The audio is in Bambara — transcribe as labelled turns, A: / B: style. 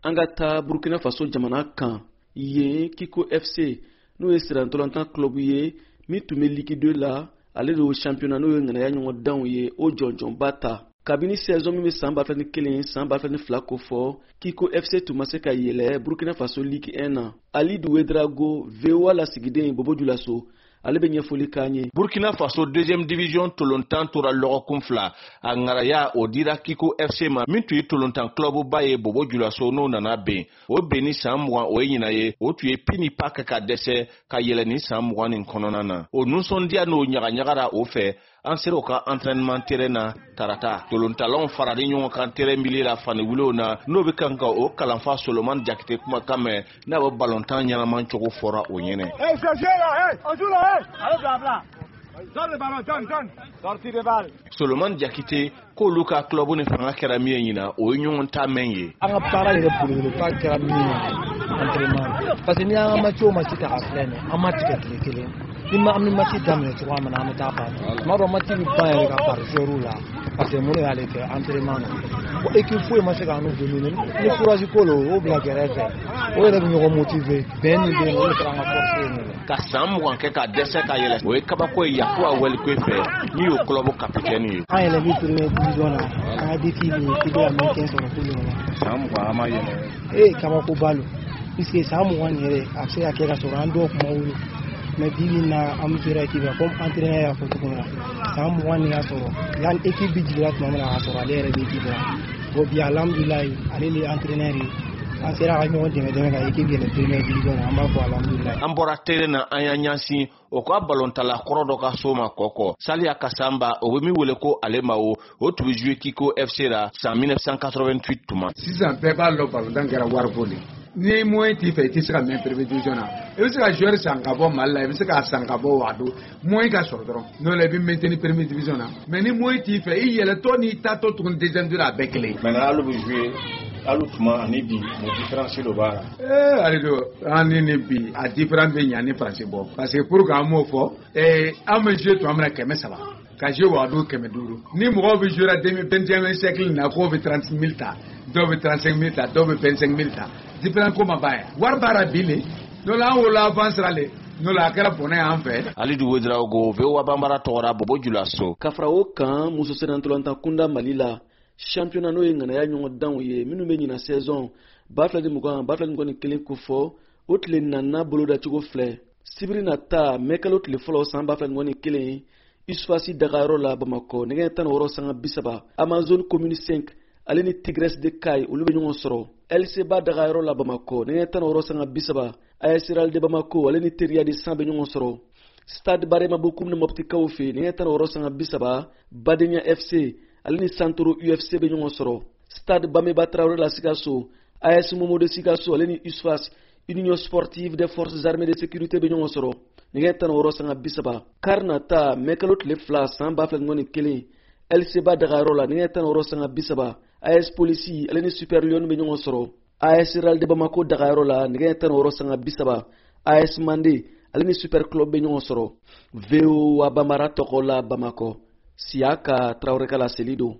A: An ka taa Burkina Faso jamana kan yen Kiko FC n'o ye sirantolantan club ye min tun bɛ Ligue 2 la ale de championnat n'o ye ŋanaya ɲɔgɔn danw ye o jɔnjɔnba ta. Kabini saison min bɛ san 2001 san 2002 ko fɔ Kiko FC tun ma se ka yɛlɛ Burkina Faso Ligue 1 na. Alidu Ouedraogo VOA lasigiden Bobo Dioulasso ale bɛ ɲɛfɔli k'an ye.
B: Burkina Faso 2e division tolontan tora lɔgɔkun fila a ŋaraya o dira Kiko FC ma min tun ye tolontan club ba ye Bobo Dioulasso n'o nana ben. O ben ni san 20 o ye ɲina ye o tun ye pini pa kɛ ka dɛsɛ ka yɛlɛ ni san 20 nin kɔnɔna na. O nusɔndiya n'o ɲagaɲagara o fɛ an sera o ka entraînement terrain na tarata. Tolontalanw farali ɲɔgɔn kan terrain mili la fani wulew na n'o bɛ kan ka o kalanfa Solomani Jakite kumakan mɛn n'a bɛ ballontan ɲɛnaman cogo fɔra o ɲɛnɛ. Solomani Jakite k'olu ka club ni fanga kɛra min ye ɲina o ye ɲɔgɔn ta mɛn ye.
C: An ka baara yɛrɛ belebeleba kɛra min ye entraînement parce que ni an ka match o match ta ka filɛ nin an ma tigɛ tile kelen ni ma an bɛ match daminɛ cogoya min na an bɛ taa ban tuma dɔ match bɛ ban yɛrɛ ka fara joueurs la parce que mun de y'ale kɛ entraînement na bon équipe foyi ma se ka n'u dominer ni courage ko lo o bila kɛrɛfɛ o yɛrɛ bɛ ɲɔgɔn motiver bɛn min bɛ yen o de kɛra an ka force ye.
B: Ka san 20 kɛ ka dɛsɛ ka yɛlɛ o ye kabako ye Yakuba Welikwe fɛ ni y'o club capitaine ye.
C: An yɛlɛli première division na an ka défi ni i bɛ Américain sɔrɔ ko ɲɔgɔn na.
B: San 20 an ma yɛlɛ.
C: Kabako balo puisque san 20 nin yɛrɛ a bɛ se ka kɛ ka sɔrɔ an dɔw kuma wolo mais bibi na an bɛ sera équipe la comme entraîneur y'a fɔ cogo min na san 20 nin y'a sɔrɔ yani équipe bɛ jiginna tuma min na a sɔrɔ ale yɛrɛ bɛ équipe la bon bi alhamdulilayi ale de ye entraîneur ye. An sera ka ɲɔgɔn dɛmɛ ka équipe yɛlɛ première division na an b'a fɔ alhamdulilayi.
B: An bɔra terrain na an y'an ɲɛsin o ka ballontala kɔrɔ dɔ ka so ma kɔkɔ. Saliya Kasamba o bɛ min wele ko ale ma o tun bɛ jouer Kiko FC la san 1988 tuma.
D: Sisan bɛɛ b'a lɔ ballontan kɛra wariko de. Ni moyen t'i fɛ i tɛ se ka mɛn première division na. I bɛ se ka joueur san ka bɔ Mali la i bɛ se ka san ka bɔ Wado moyen ka sɔrɔ dɔrɔn n'o la i bɛ maintenir première division na mais ni moyen t'i fɛ i yɛlɛtɔ n'i taatɔ tuguni deuxième division a bɛɛ kelen.
B: Maintenant alu bɛ jouer alu tuma ani bi o différence de b'a la.
D: Alido an ni bi a différence bɛ ɲa ni France bɔ parce que pour qu'an m'o fɔ an bɛ jouer tuma min na 300 ka jouer Wado 500 ni mɔgɔw bɛ jouer à 21e siècle na k'o bɛ 30 000 ta dɔw bɛ 35 000 ta dɔw bɛ 25 000 ta différence ko ma ba ye wari baara bile n'o la an wolo avancera le n'o la a kɛra bɔnɛ y'an fɛ.
B: Alidu Ouedraogo VOA Bambara tɔgɔra Bobo Dioulasso.
A: Ka fara o kan muso sirantolantan kunda Mali la championnat n'o ye ŋanaya ɲɔgɔn danw ye minnu bɛ ɲina saison 2020-2021 ko fɔ o tile 4nan bolodacogo filɛ sibiri nata mɛkalo tile fɔlɔ san 2021 Usfasi Dagayɔrɔ la Bamakɔ nɛgɛ 16 sanga 30 Amazon commune 5 ale ni Tigres de Kai olu bɛ ɲɔgɔn sɔrɔ. LCba Dagayɔrɔ la Bamakɔ nɛgɛ 16 sanga 30 AS Real de Bamako ale ni Teriya de San bɛ ɲɔgɔn sɔrɔ. Stade Barema Bokum ni Moptikaw fɛ nɛgɛ 16 sanga 30 Badenya FC ale ni Santoro UFC bɛ ɲɔgɔn sɔrɔ. Stade Bameba Traoré la Sikaso AS Momo de Sikaso ale ni Usfas Union Sportive des Forces Armées de Sécurité bɛ ɲɔgɔn sɔrɔ. Nɛgɛ 16 sanga 30 Karnata mɛkalo tile 2 san 2021 LCba Dagayɔrɔ la nɛgɛ 16 sanga 30 AS Polisi ale ni Super Lion bɛ ɲɔgɔn sɔrɔ. AS Real de Bamako Dagayɔrɔ la nɛgɛ 16 sanga 30 AS Mandé ale ni Super Club bɛ ɲɔgɔn sɔrɔ. VOA Bambara tɔgɔ la Bamakɔ Siaka Traoré Kala Selido.